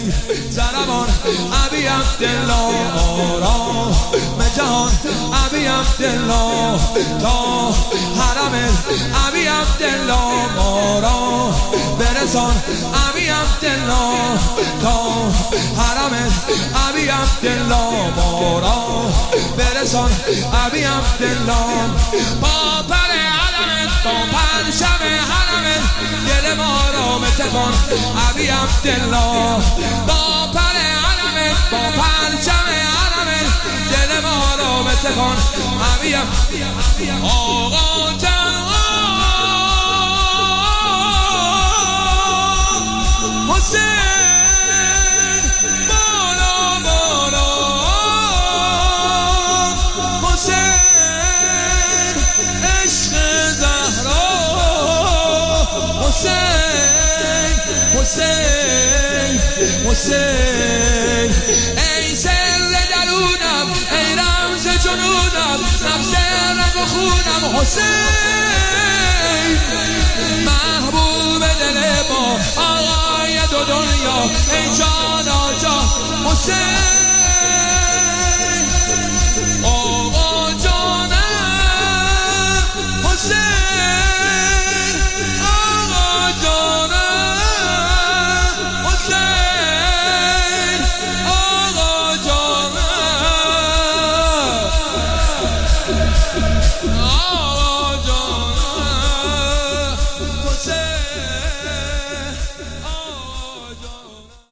زربان ابی عبدالله آرام جهان ابی عبدالله تا حرم ابی عبدالله ما را برسان ابی عبدالله تا حرم ابی عبدالله ما را برسان ابی عبدالله با پر علم با پرچم حرم دل ما را متکن ابی عبدالله با پر علم با پرچم حرم دل ما را متکن ابی آقا جان حسین بالا بالا حسین عشق زهرا حسین حسین حسین ای سر درونم ای رمز جنونم نفس رگ و خونم حسین محبوب دل ما آقای دو دنیا ای جان آجا حسین